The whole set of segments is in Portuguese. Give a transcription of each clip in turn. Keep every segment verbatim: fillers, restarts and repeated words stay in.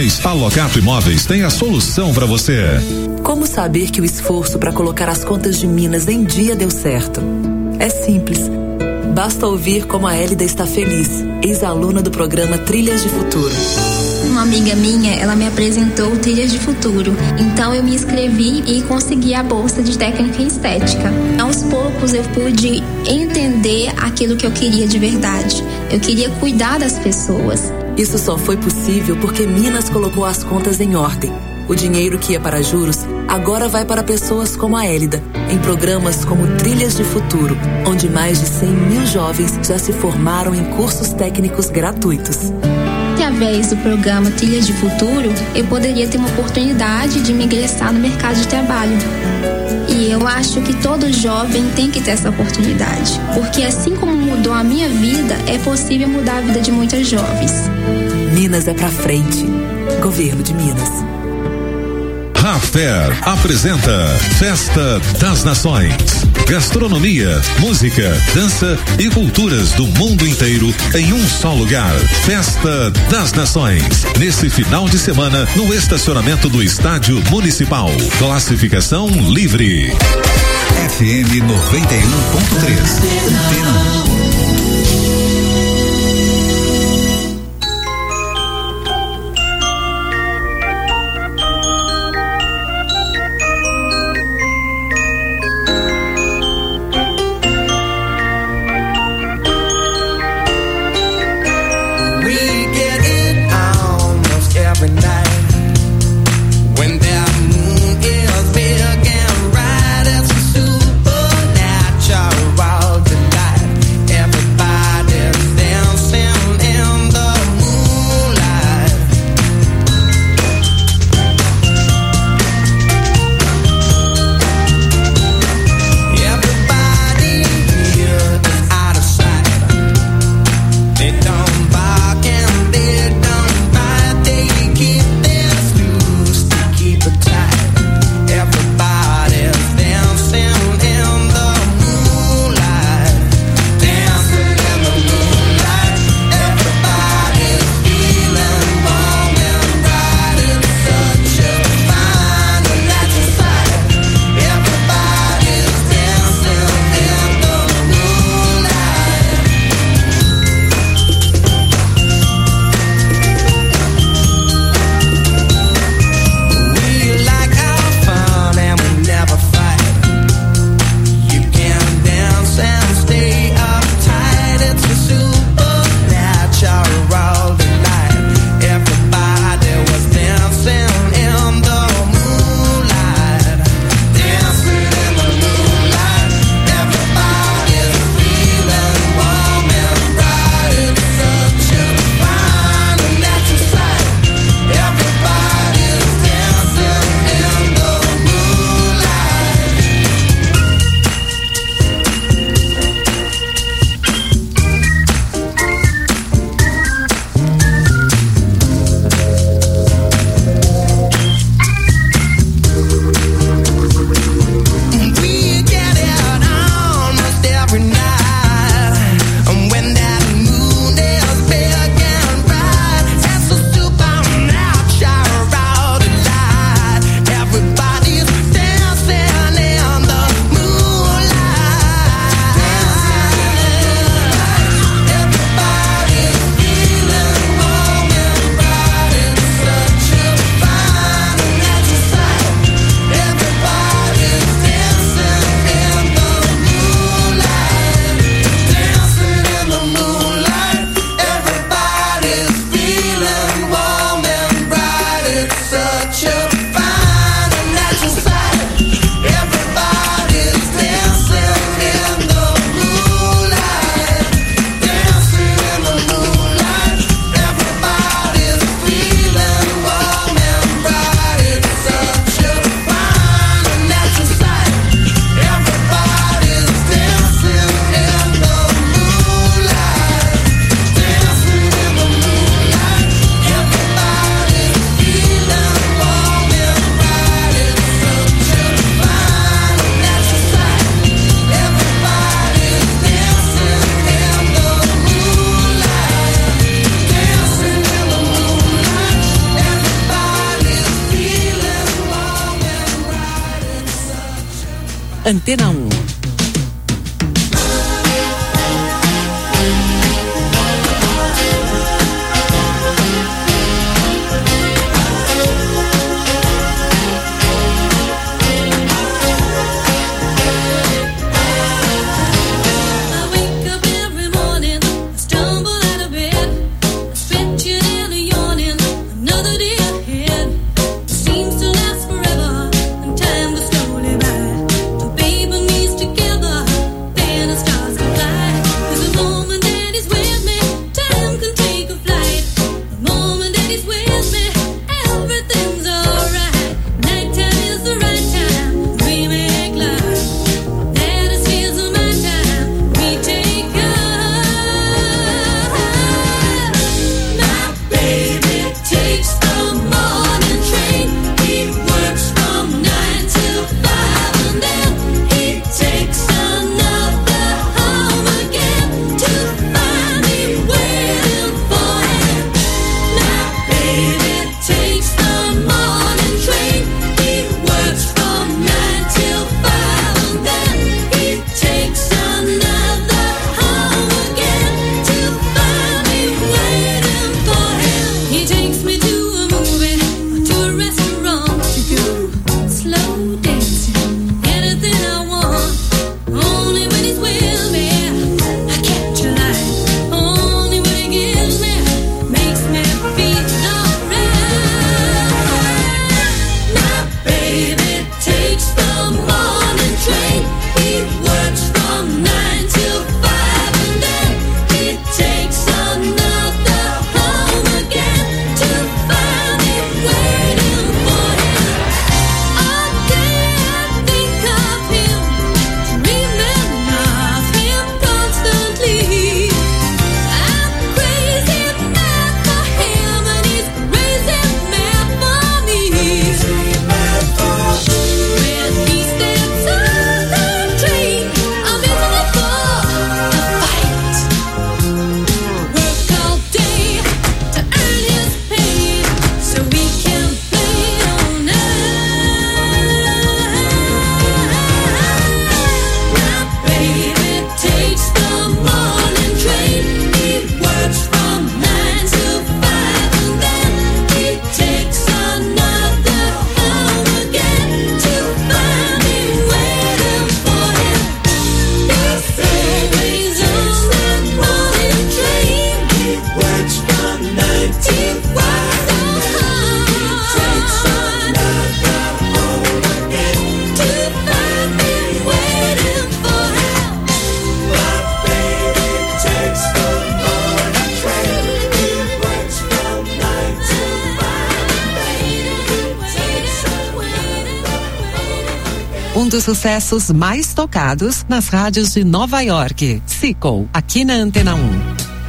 A Locato Imóveis tem a solução para você. Como saber que o esforço para colocar as contas de Minas em dia deu certo? É simples. Basta ouvir como a Hélida está feliz, ex-aluna do programa Trilhas de Futuro. Uma amiga minha, ela me apresentou Trilhas de Futuro. Então eu me inscrevi e consegui a bolsa de técnica em estética. Aos poucos eu pude entender aquilo que eu queria de verdade. Eu queria cuidar das pessoas. Isso só foi possível porque Minas colocou as contas em ordem. O dinheiro que ia para juros agora vai para pessoas como a Hélida, em programas como Trilhas de Futuro, onde mais de cem mil jovens já se formaram em cursos técnicos gratuitos. Através do programa Trilhas de Futuro, eu poderia ter uma oportunidade de me ingressar no mercado de trabalho. E eu acho que todo jovem tem que ter essa oportunidade, porque assim como mudou a minha vida, é possível mudar a vida de muitas jovens. Minas é pra frente. Governo de Minas. Raffair apresenta Festa das Nações. Gastronomia, música, dança e culturas do mundo inteiro em um só lugar. Festa das Nações. Nesse final de semana, no estacionamento do Estádio Municipal. Classificação livre. F M noventa e um ponto três. Everybody Antena um. Um dos sucessos mais tocados nas rádios de Nova York. Sequel, aqui na Antena um.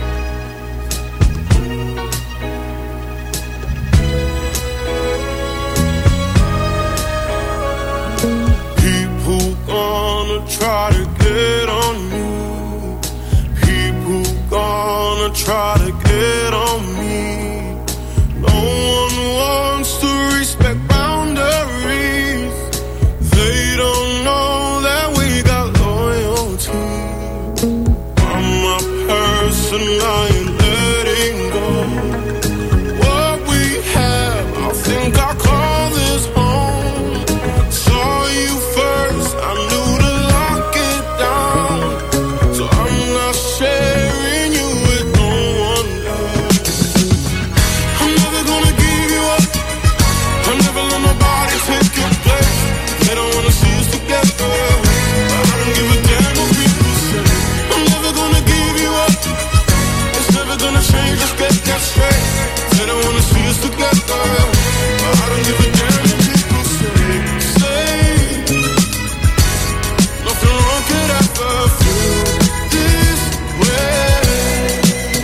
People gonna try to get on you. People gonna try to get on me. No one wants to respect boundaries. They don't know that we got loyalty. I'm a person I ain't letting go. What we have, I think I call this home. Saw you first, I knew to lock it down. So I'm not sharing you with no one else. I'm never gonna give you up. I'll never let nobody take your place. They don't wanna see us together, but I don't give a damn what people say. I'm never gonna give you up. It's never gonna change, let's get that straight. They don't wanna see us together, but I don't give a damn what people say. Say nothing wrong could ever feel this way.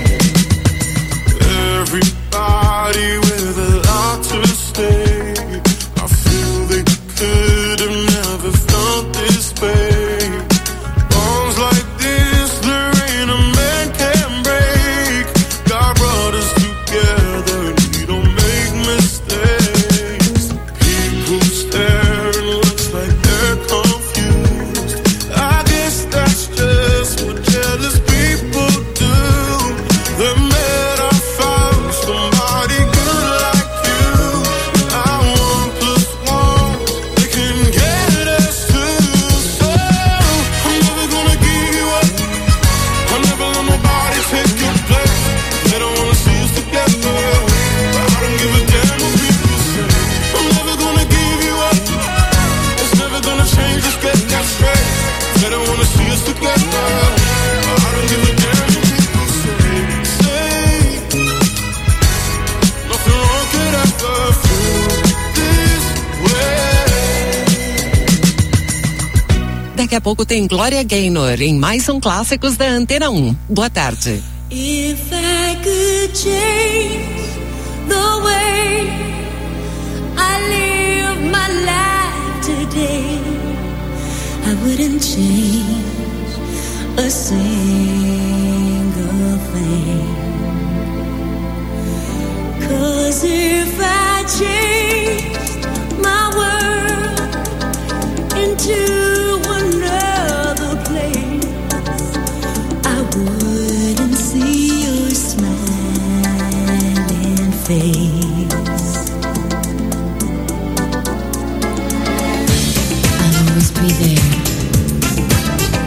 Everybody with a lot to say. I feel they could have never felt this pain. Bonds like this, there ain't a man can break. God brought us together and we don't make mistakes. a pouco tem Glória Gaynor em Mais Um Clássicos da Antena um. Boa tarde. If I could change the way I live my life today, I wouldn't change a single thing. 'Cause if I changed my world into another place, I wouldn't see your smiling face. I'll always be there.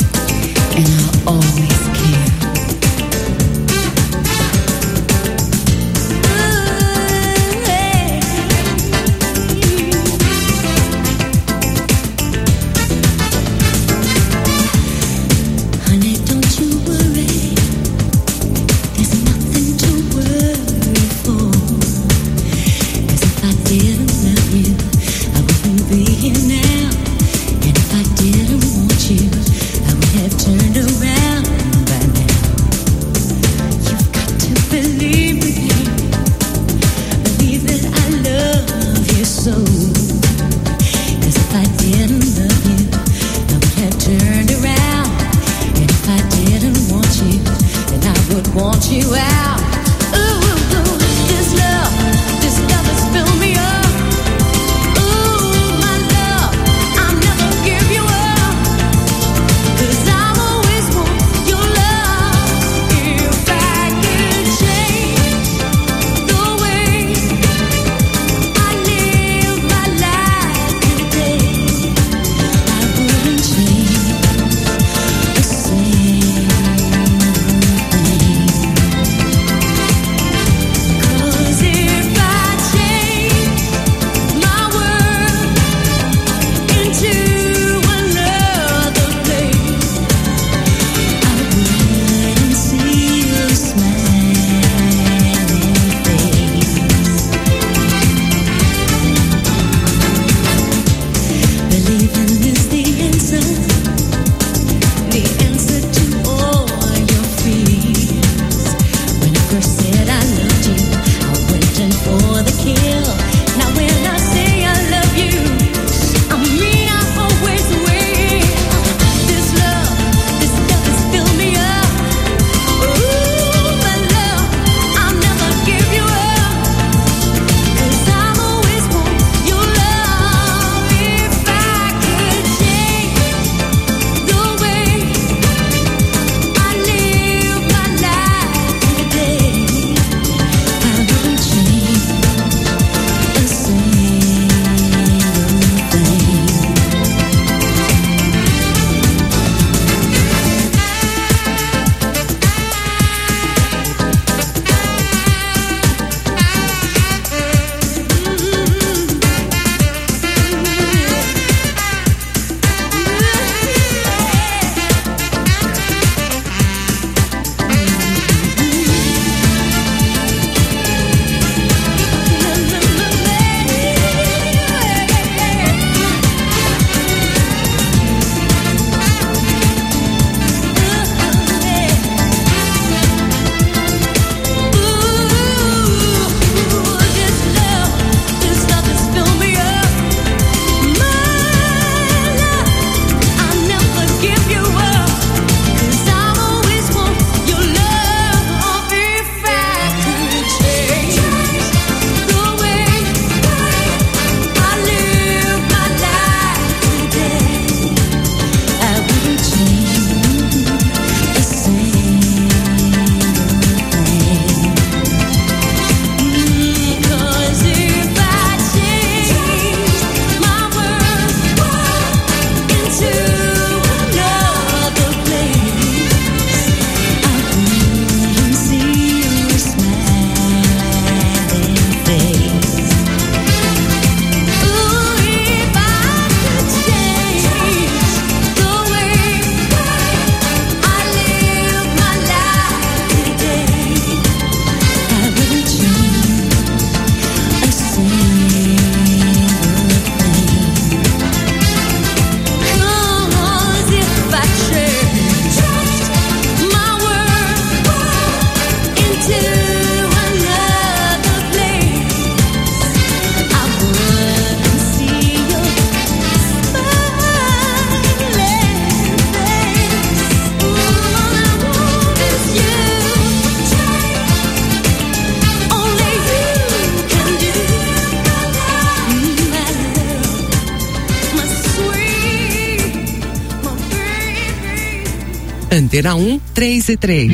Antena um, três e três.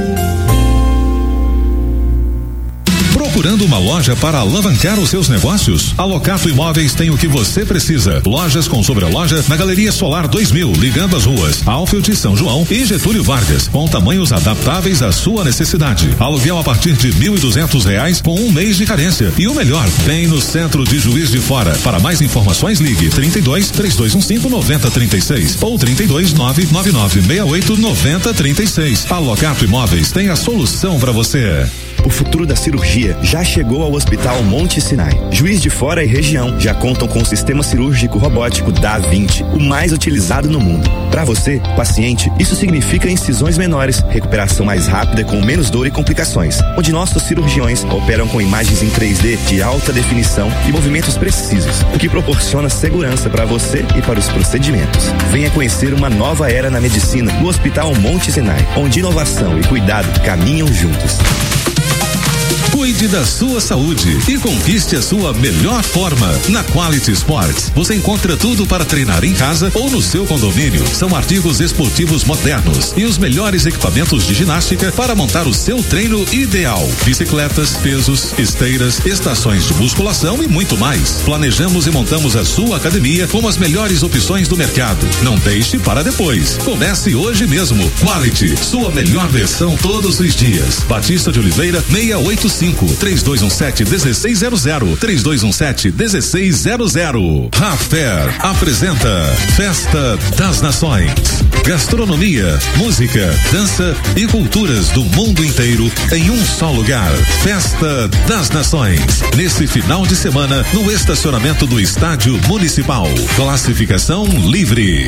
Procurando uma loja para alavancar os seus negócios? A Locato Imóveis tem o que você precisa. Lojas com sobreloja na Galeria Solar dois mil, ligando as ruas Alfield, São João e Getúlio Vargas, com tamanhos adaptáveis à sua necessidade. Aluguel a partir de mil e duzentos reais com um mês de carência. E o melhor, bem no centro de Juiz de Fora. Para mais informações, ligue trinta e dois, três dois um cinco, nove zero três seis ou trinta e dois, nove nove nove seis oito, nove zero três seis. A Locato Imóveis tem a solução para você. O futuro da cirurgia já chegou ao Hospital Monte Sinai. Juiz de Fora e região já contam com o sistema cirúrgico robótico Da Vinci, o mais utilizado no mundo. Para você, paciente, isso significa incisões menores, recuperação mais rápida com menos dor e complicações, onde nossos cirurgiões operam com imagens em três D de alta definição e movimentos precisos, o que proporciona segurança para você e para os procedimentos. Venha conhecer uma nova era na medicina no Hospital Monte Sinai, onde inovação e cuidado caminham juntos. Cuide da sua saúde e conquiste a sua melhor forma. Na Quality Sports, você encontra tudo para treinar em casa ou no seu condomínio. São artigos esportivos modernos e os melhores equipamentos de ginástica para montar o seu treino ideal. Bicicletas, pesos, esteiras, estações de musculação e muito mais. Planejamos e montamos a sua academia com as melhores opções do mercado. Não deixe para depois. Comece hoje mesmo. Quality, sua melhor versão todos os dias. Batista de Oliveira, seiscentos e oitenta e cinco, três dois um sete, um seis zero zero, três dois um sete, um seis zero zero. Raffair apresenta Festa das Nações. Gastronomia, música, dança e culturas do mundo inteiro em um só lugar. Festa das Nações. Nesse final de semana, no estacionamento do Estádio Municipal. Classificação livre.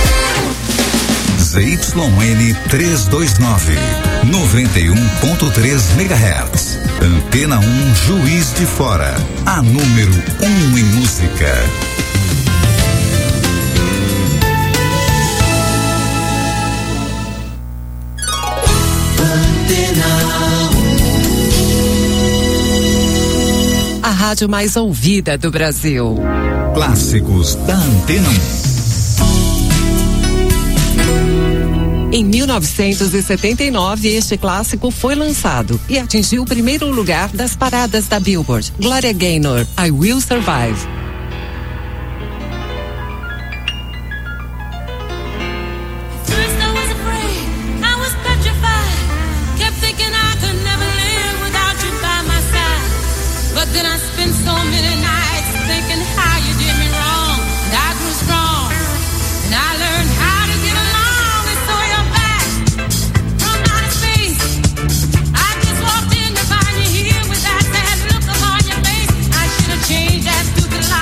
Z Y N trezentos e vinte e nove, noventa e um ponto três megahertz. Antena um Juiz de Fora, a número um em música. A rádio mais ouvida do Brasil. Clássicos da Antena um. Em mil novecentos e setenta e nove, este clássico foi lançado e atingiu o primeiro lugar das paradas da Billboard. Gloria Gaynor, I Will Survive. Change that stupid life.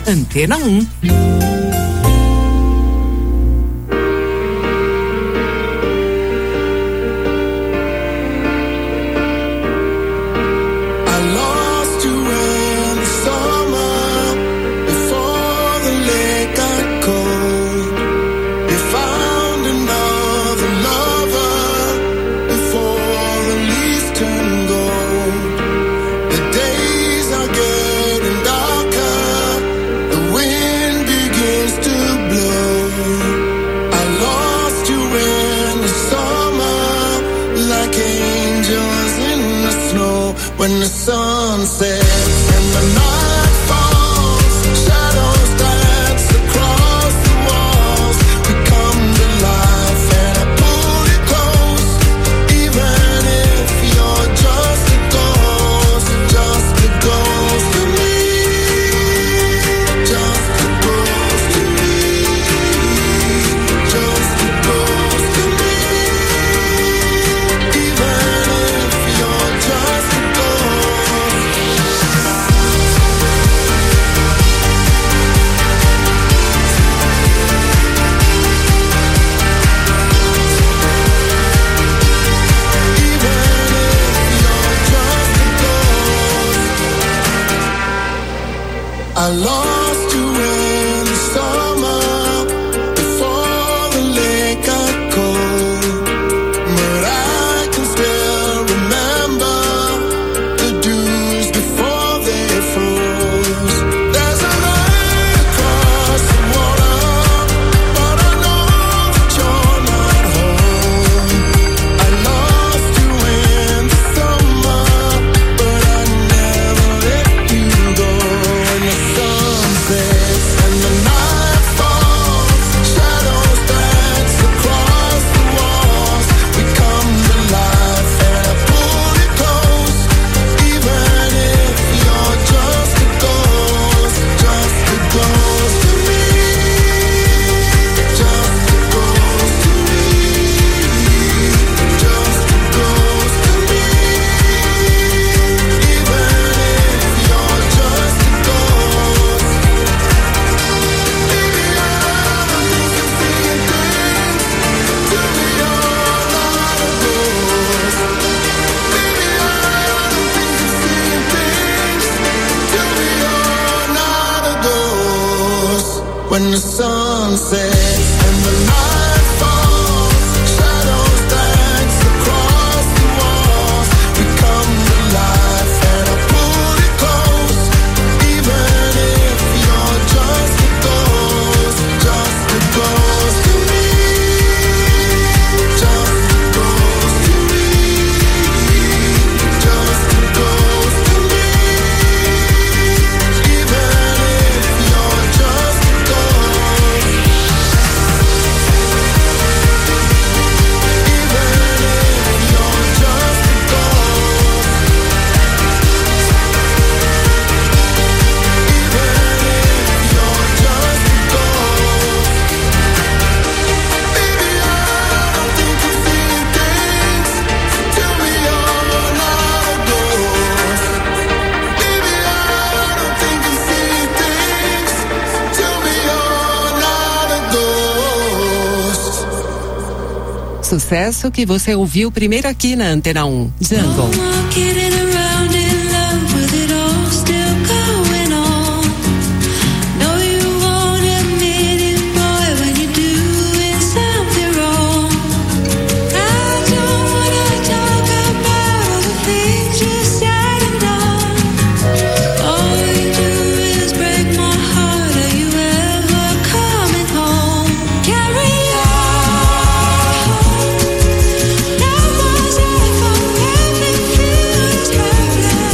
Antena um. When the sun sets and the night falls, shadows dance across the walls. We come to life and I pull you close, even if you're just a ghost, just a ghost to me, just a ghost to me, just a ghost to me, even if you're just a ghost. I lost you in the summer before the lake got cold, but I can still remember the dews before they froze. There's a line across the water, but I know that you're not home. I lost you in the summer, but I never let you go. When the sun sets and the night falls, shadows dance across the walls. We come to life and I pull you close, even if you're just a ghost, just a ghost to me, just a ghost to me, just a ghost to me, even if you're just a ghost. Baby, I don't think I'm seeing things. Tell me you're not a ghost. Baby, I don't think I'm seeing things. Tell me you're not a ghost. When the sun sets and the night falls, shadows dance across the walls. We come to life and I pull you close, even if you're just a ghost, just a ghost to me, just a ghost to me, just a ghost to me, even if you're just a ghost, even if you're just a ghost, Sucesso que você ouviu primeiro aqui na Antena um. Jungle. Now was I for every fear is hurting.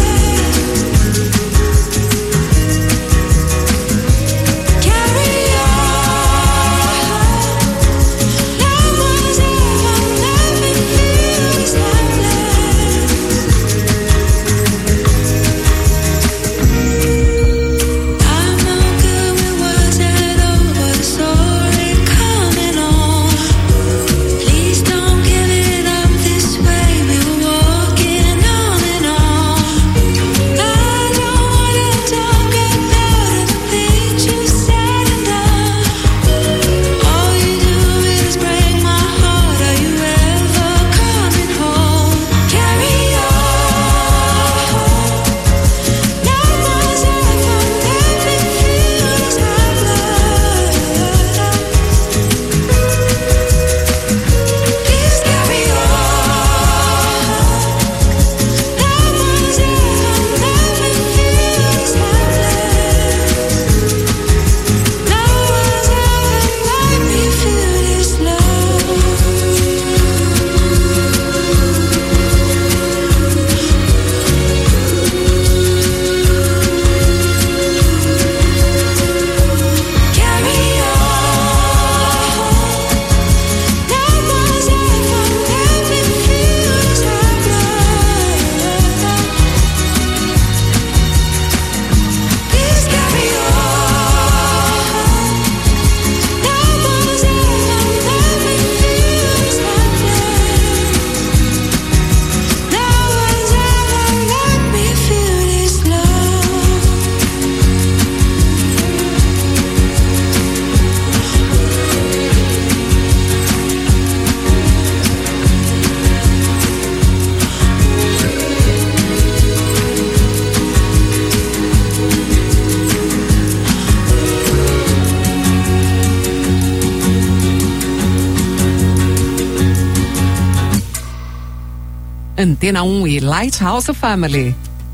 Antena um e Lighthouse Family.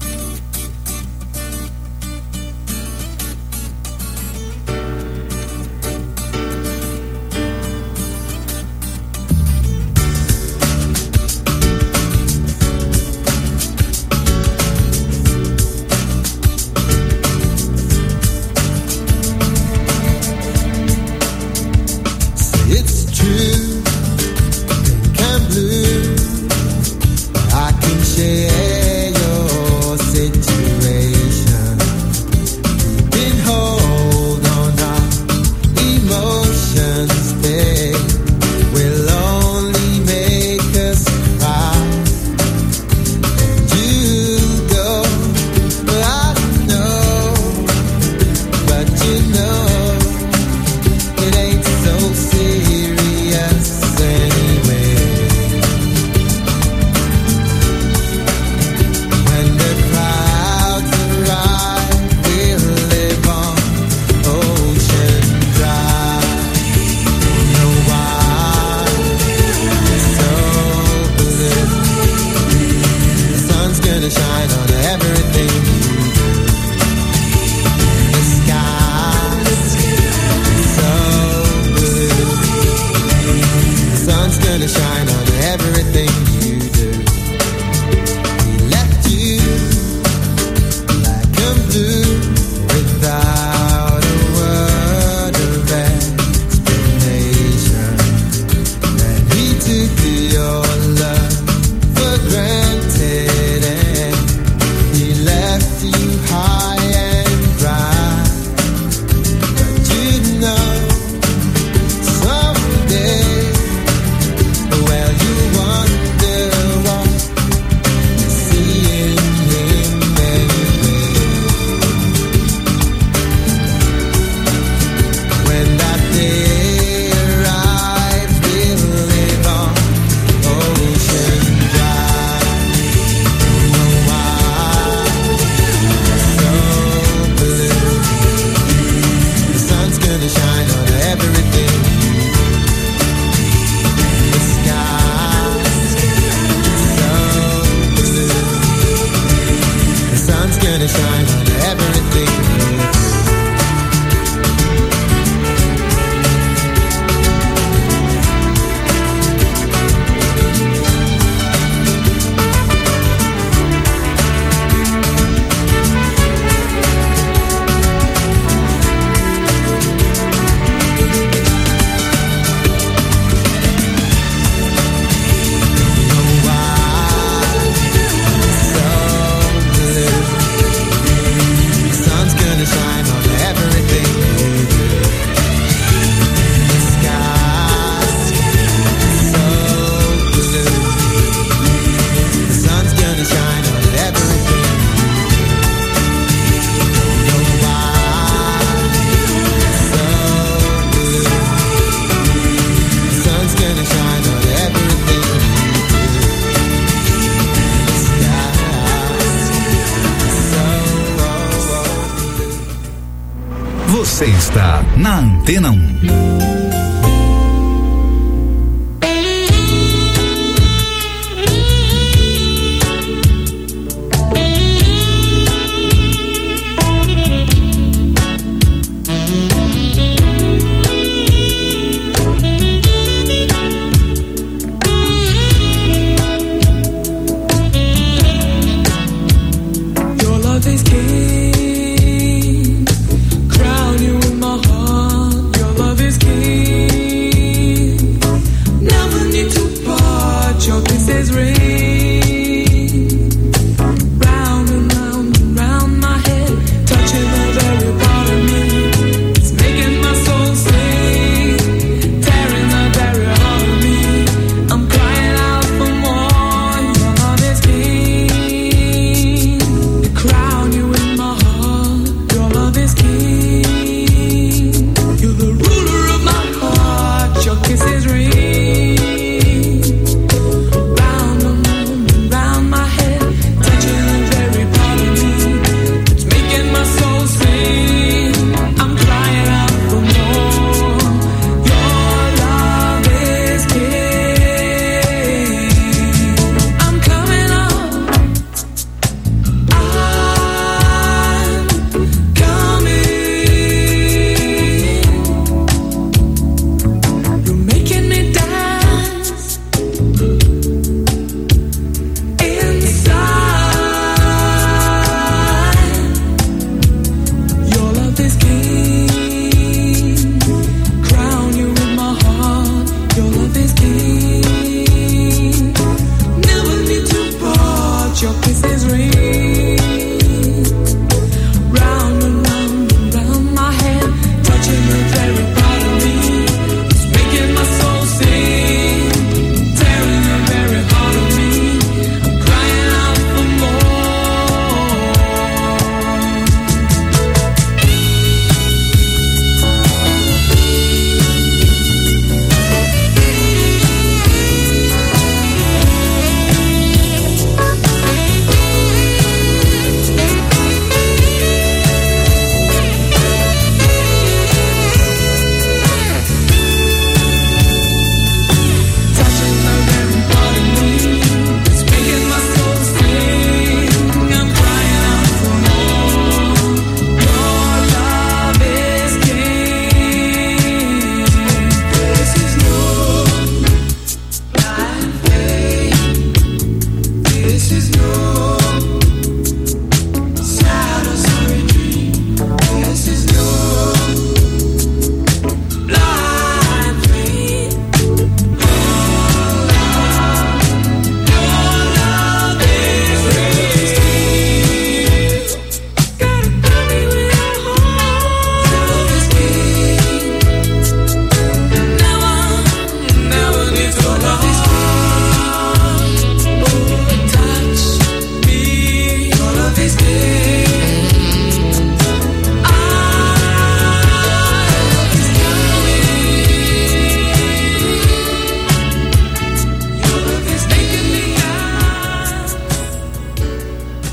Você está na Antena um. Crown you in my heart, your love is king.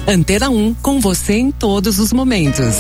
Antena um, com você em todos os momentos.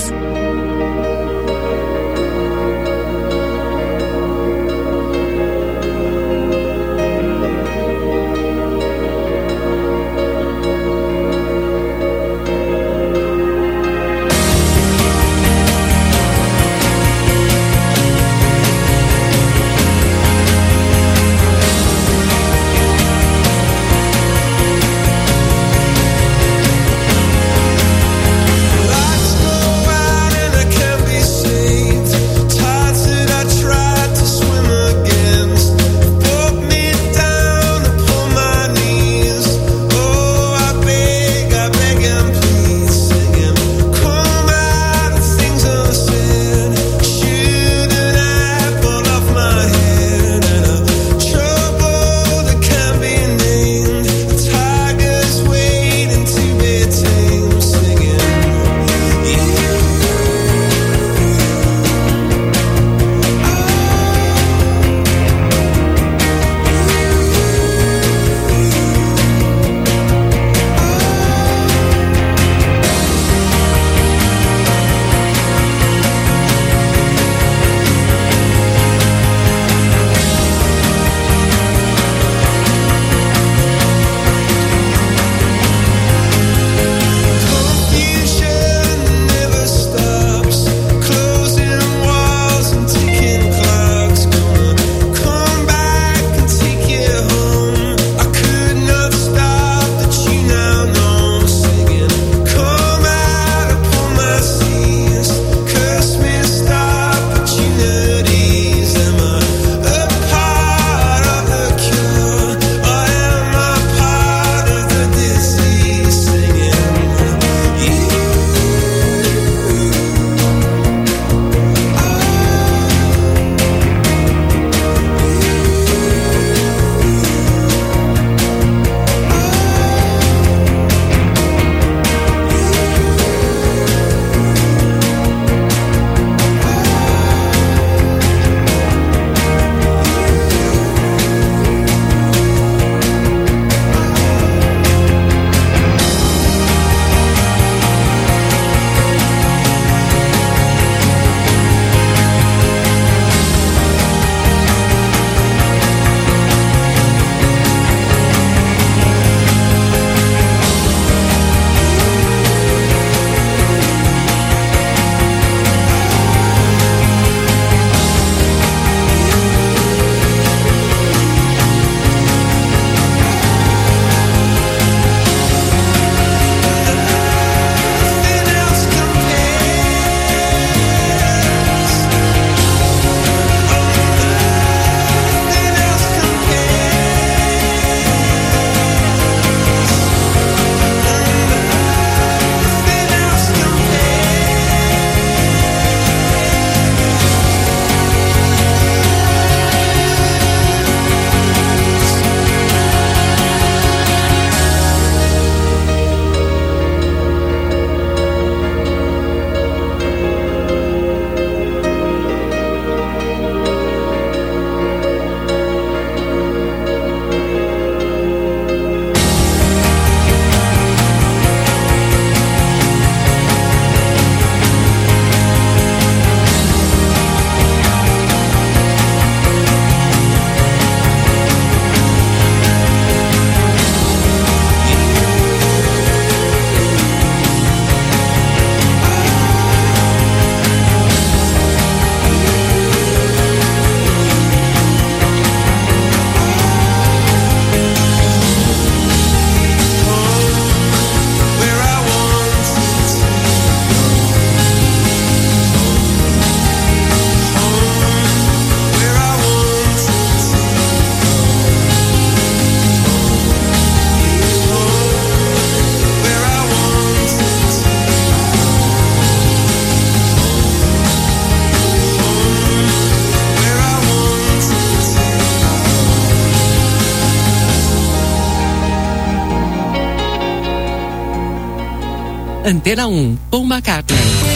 Antena um, Paul McCartney.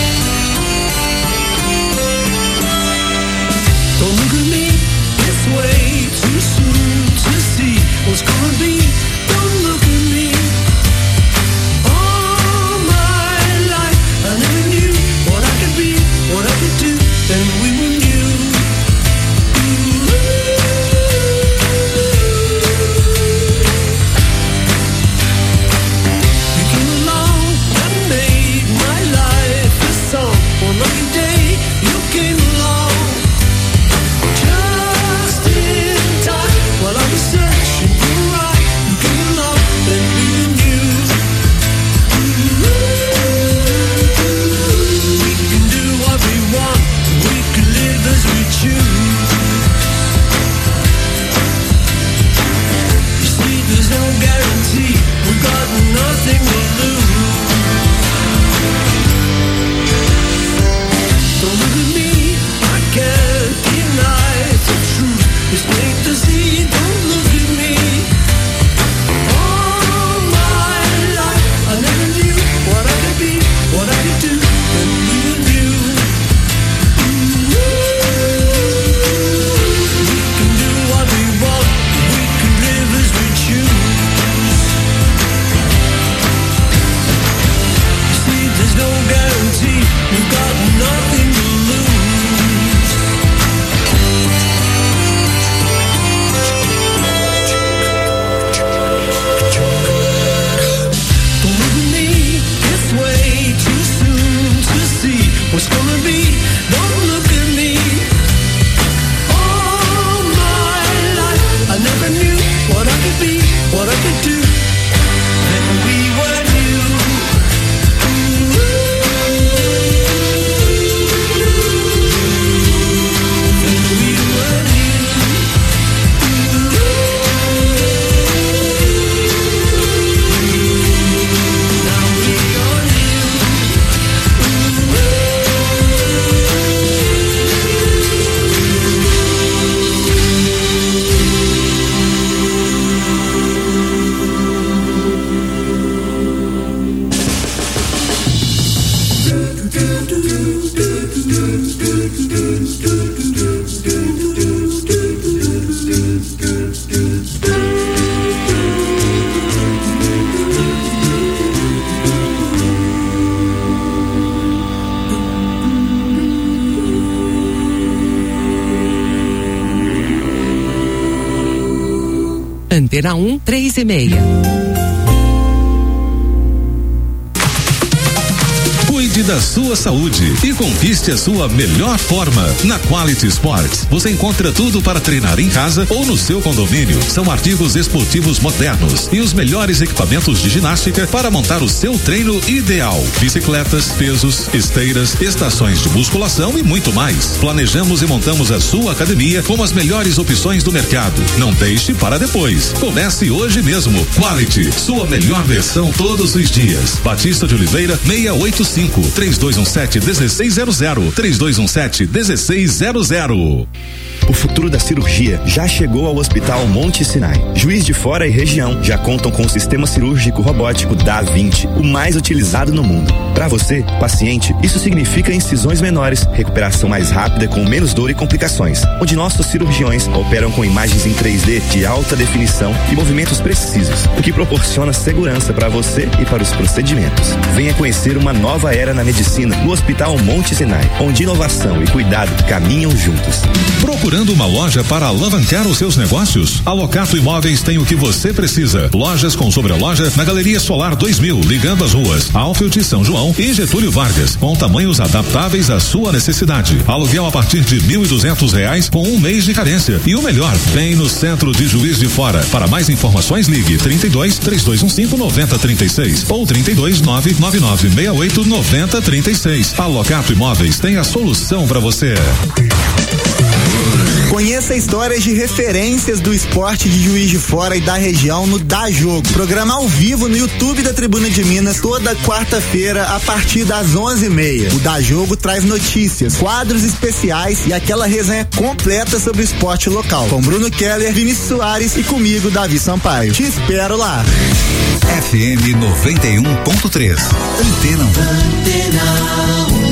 Don't look at me this way, too soon to see what's gonna be. Don't look at me. Oh, gonna be. Don't look at me. All my life I never knew what I could be, what I could do. Then we were new. Antena um, três e meia. Cuide da sua saúde e conquiste a sua melhor forma. Na Quality Sports, você encontra tudo para treinar em casa ou no seu condomínio. São artigos esportivos modernos e os melhores equipamentos de ginástica para montar o seu treino ideal. Bicicletas, pesos, esteiras, estações de musculação e muito mais. Planejamos e montamos a sua academia com as melhores opções do mercado. Não deixe para depois. Comece hoje mesmo. Quality, sua melhor versão todos os dias. Batista de Oliveira, seiscentos e oitenta e cinco, três dois um sete, um seis zero zero, três dois um sete, um seis zero zero. O futuro da cirurgia já chegou ao Hospital Monte Sinai. Juiz de Fora e região já contam com o sistema cirúrgico robótico Da vinte, o mais utilizado no mundo. Para você, paciente, isso significa incisões menores, recuperação mais rápida com menos dor e complicações, onde nossos cirurgiões operam com imagens em três D de alta definição e movimentos precisos, o que proporciona segurança para você e para os procedimentos. Venha conhecer uma nova era na medicina no Hospital Monte Sinai, onde inovação e cuidado caminham juntos. Procurando uma loja para alavancar os seus negócios? A Locato Imóveis tem o que você precisa. Lojas com sobreloja na Galeria Solar dois mil, ligando as ruas Alfield, São João e Getúlio Vargas, com tamanhos adaptáveis à sua necessidade. Aluguel a partir de mil e duzentos reais com um mês de carência. E o melhor, bem no centro de Juiz de Fora. Para mais informações, ligue trinta e dois, três dois um cinco, nove zero três seis ou trinta e dois, nove nove nove seis oito, nove zero três seis. A Locato Imóveis tem a solução para você. Conheça histórias de referências do esporte de Juiz de Fora e da região no Dá Jogo. Programa ao vivo no YouTube da Tribuna de Minas toda quarta-feira a partir das onze e meia. O Dá Jogo traz notícias, quadros especiais e aquela resenha completa sobre o esporte local. Com Bruno Keller, Vinícius Soares e comigo, Davi Sampaio. Te espero lá. F M noventa e um ponto três. Antena um. Antena um.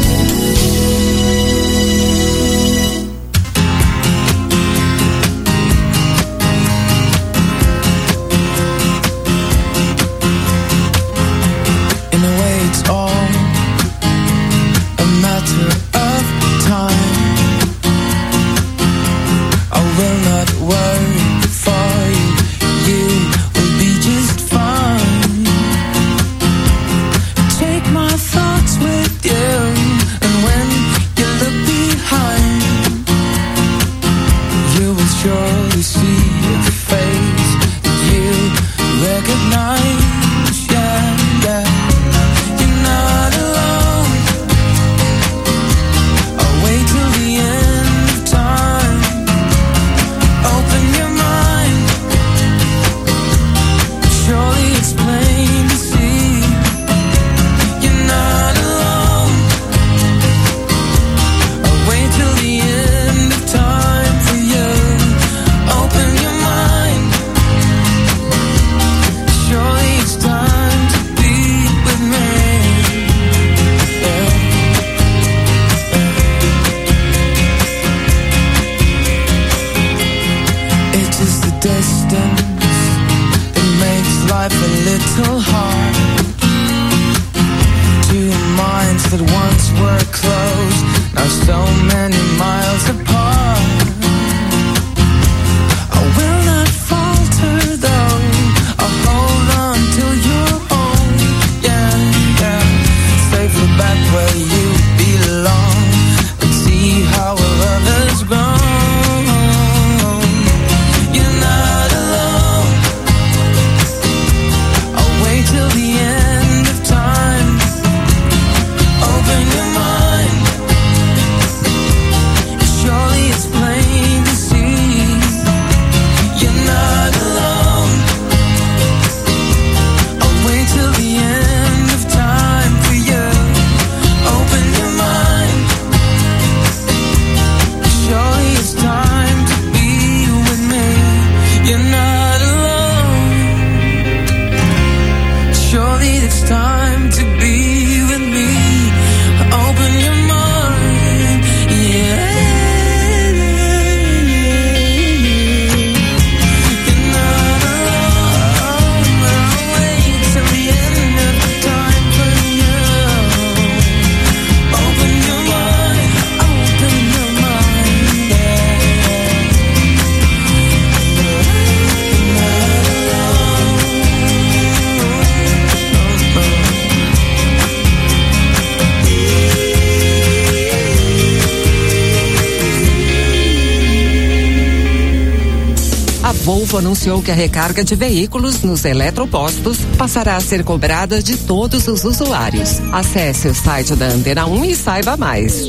Back where you belong. Volvo anunciou que a recarga de veículos nos eletropostos passará a ser cobrada de todos os usuários. Acesse o site da Antena um e saiba mais.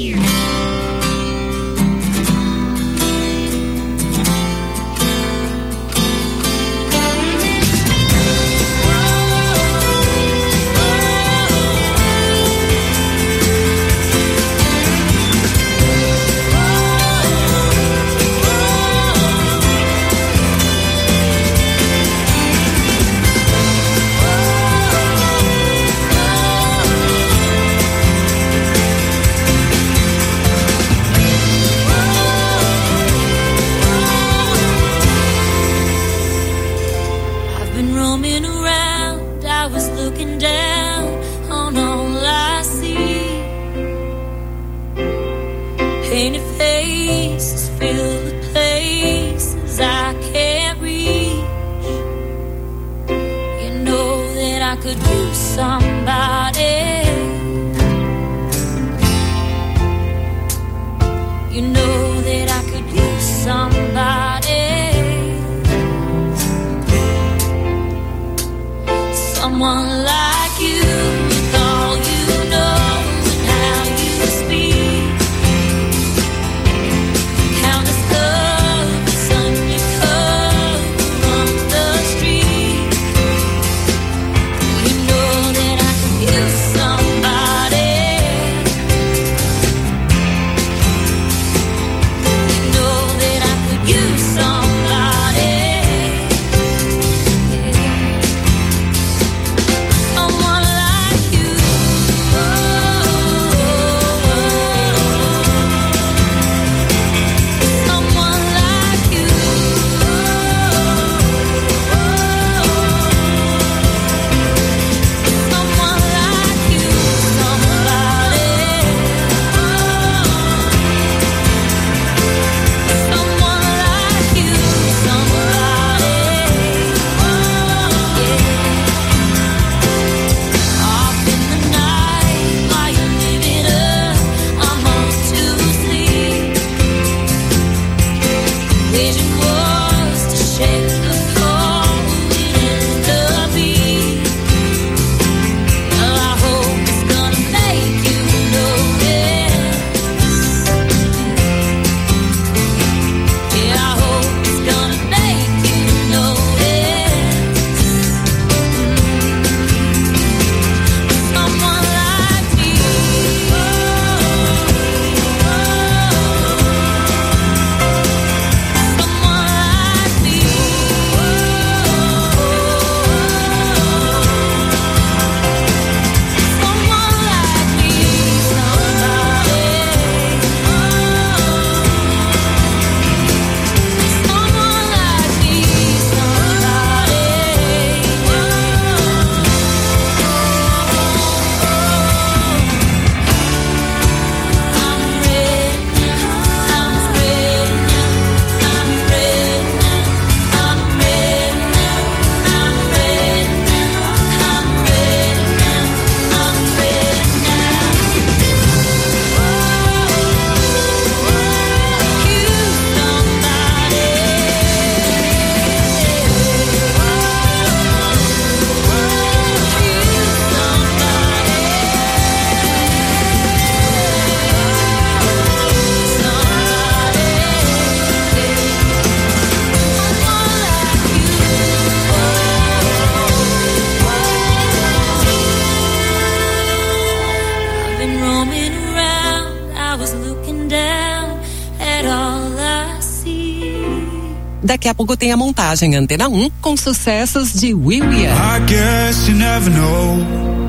Daqui a pouco tem a montagem Antena um com sucessos de Will I Am. I guess you never know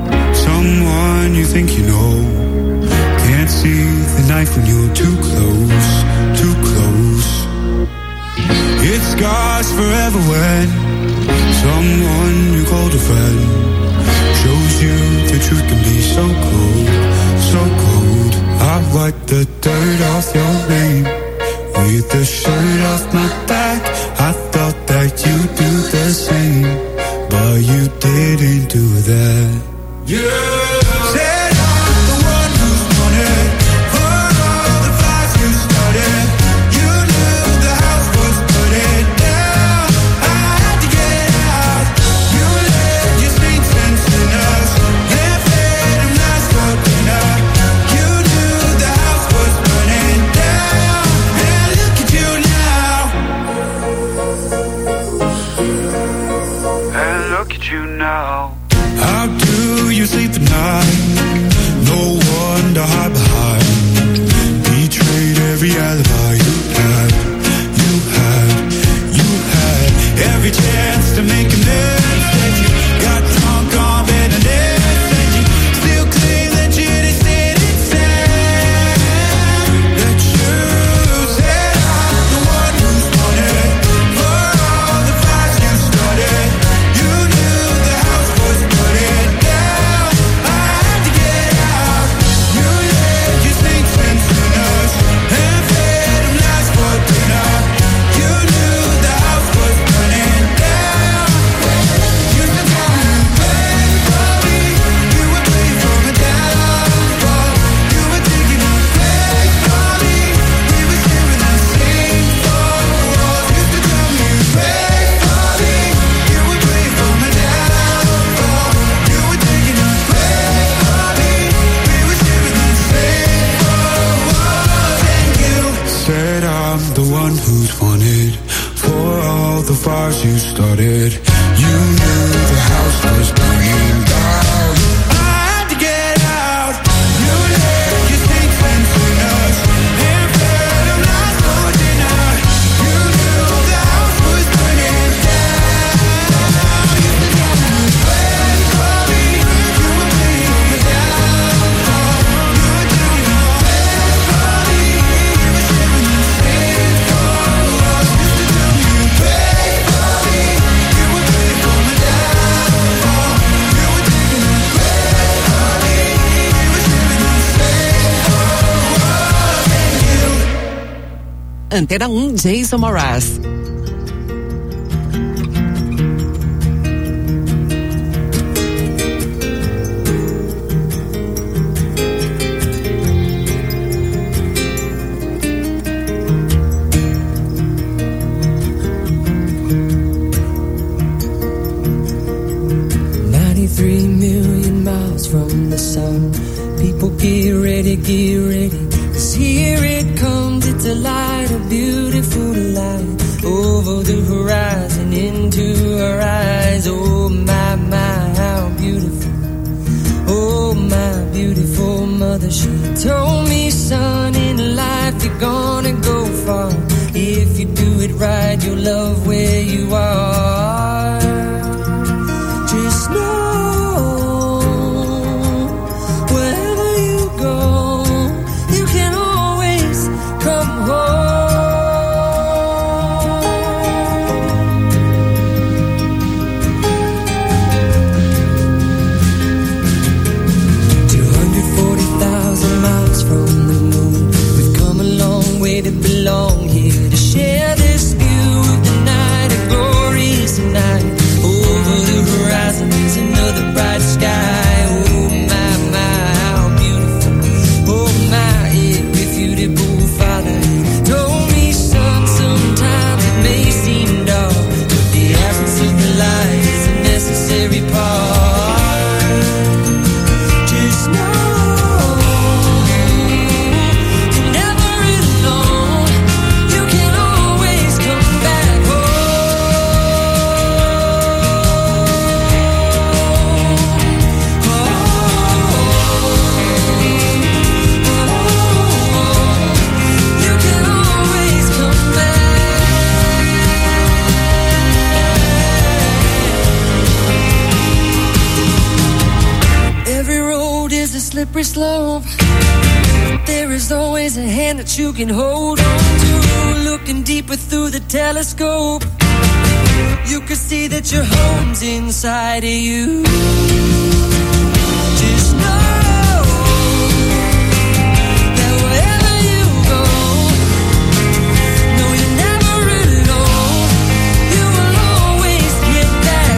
someone you think you know. Can't see the knife when you're too close, too close. It scars forever when someone you called a friend shows you the truth can be so cold, so cold. I wipe the dirt off your name with the shirt off my back. I thought that you'd do the same, but you didn't do that. Yeah. Said I'm the one who's done it. For all the fights you started, you knew the house was burning down. every alibi you had, you had, you had every chance to make amends. That you got drunk on bitterness, and you still claim that you didn't say it sad. That you said I'm the one who's wanted for all the fights you started. You knew the house was burning down. I had to get out. You let your snakes and sinners and fed them lies for dinner. You knew the house was burning down. You said you pray for me. You would pray for my downfall. You were taking a break from me. We were sharing the same four walls. You said you pray for me. You would pray for my downfall. You were taking a break from me. We were sharing the same four walls. And you said I'm the one who's wanted for all the fires you started. You knew the house was burning down. I had to get out. You let your snakes and sinners and fed them lies for dinner. You knew the house was burning down. You said you pray for me. You would pray for my downfall. You were taking a break from me. We were sharing the same four walls. You said you pray for me. You would pray for my downfall. You were taking a break from me. We were sharing the same four walls. And you Antena um, Jason Mraz. ninety-three million miles from the sun. People get ready, get ready. 'Cause here it comes, it's a light, a beautiful light. Over the horizon, into her eyes. Oh my, my, how beautiful. Oh my beautiful mother, she told me, son, in life you're gonna go far. If you do it right, you'll love where you are. Just know, wherever you go, you can always come home. two hundred forty thousand miles from the moon, we've come a long way to belong here, to share this view of the night, a glorious night. Over the horizon is another bright sky. Oh my, my, how beautiful. Oh my, irrefutable father, he told me, son, sometimes it may seem dark, but the absence of the light is a necessary part. Just know you're never alone. You can always come back You can always come back. Every road is a slippery slope. There is always a hand that you can hold on to. Looking deeper through the telescope, you can see that your home's inside of you. Just know that wherever you go, no, you're never alone. You will always get back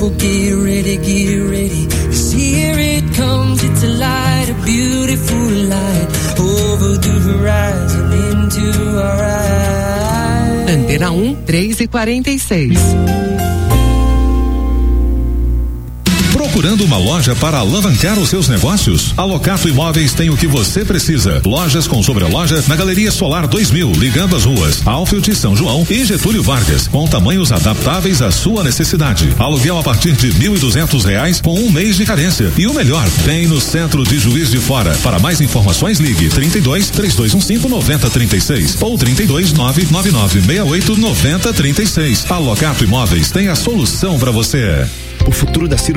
People get ready, get ready. 'Cause here it comes, it's a light, a beautiful light. Over the horizon, into our eyes. Antena um, três e quarenta e seis. Procurando uma loja para alavancar os seus negócios? A Locato Imóveis tem o que você precisa. Lojas com sobreloja na Galeria Solar dois mil, ligando as ruas Alfield, São João e Getúlio Vargas, com tamanhos adaptáveis à sua necessidade. Aluguel a partir de mil e duzentos reais com um mês de carência. E o melhor, tem no centro de Juiz de Fora. Para mais informações, ligue trinta e dois, três dois um cinco, nove zero três seis ou trinta e dois, nove nove nove seis oito, nove zero três seis. A Locato Imóveis tem a solução para você. O futuro da cirurgia